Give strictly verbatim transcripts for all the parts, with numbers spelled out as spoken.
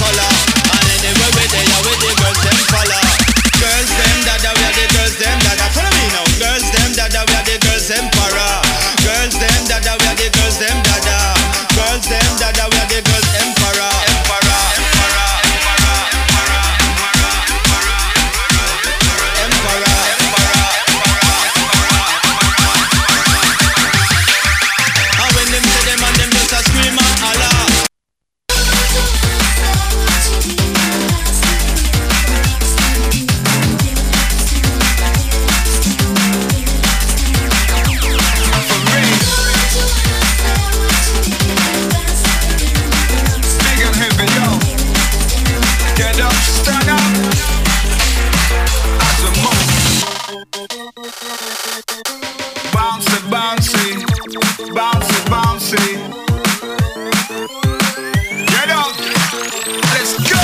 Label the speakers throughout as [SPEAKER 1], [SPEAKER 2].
[SPEAKER 1] follow. And anywhere we there, yeah, with the girls them follow. Girls them dada, we are the girls them dada. Follow me now. Girls them dada, we are the girls emperor. Girls them dada, we are the girls them dada. Girls them dada, we are the girls emperor. Emperor, emperor, emperor, emperor, emperor, emperor, emperor, emperor. And when them say them and them just a scream and holler.
[SPEAKER 2] Bouncy, bouncy, bouncy, bouncy. Get up, let's go.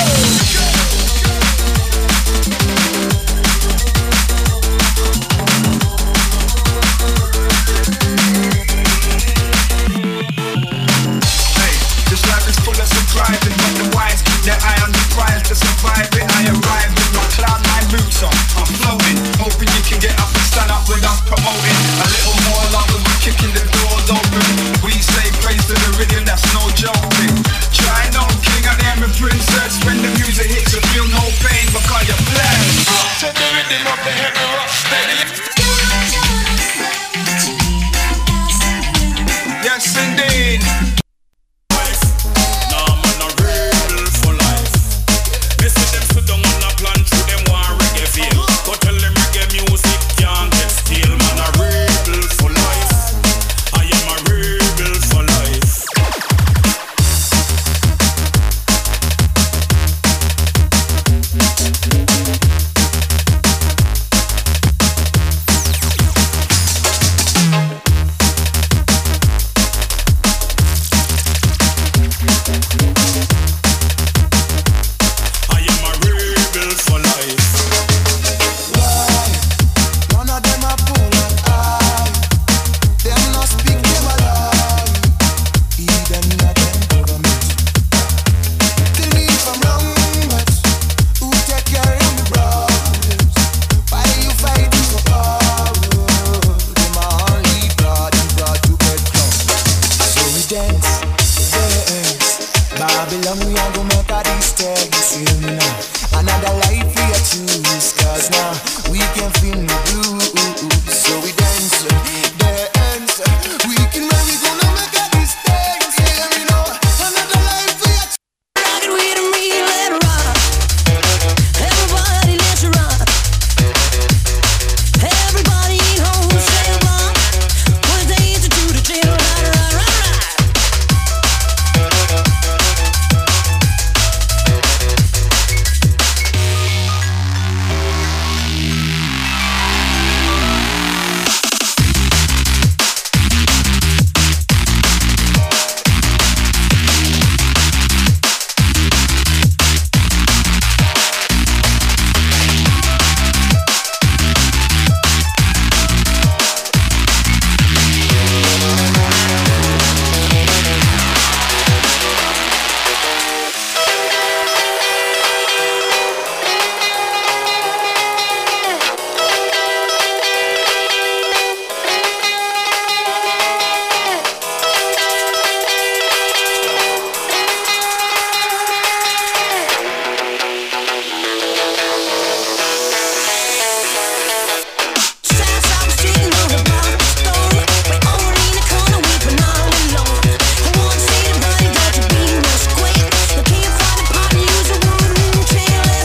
[SPEAKER 2] Hey, this life is full of surprises, but the wise keep their eye on the prize to survive it. I arrive with my cloud nine boots on, I'm floating, hoping you can get up and stand up with us promoting. A little more love and we're kicking the doors open. We say praise to the rhythm, that's no joking. Try no king and I'm a princess. When the music hits you feel no pain because you're blessed. To the rhythm of the heavy rock steady. Yes indeed.
[SPEAKER 3] Babylon, we are going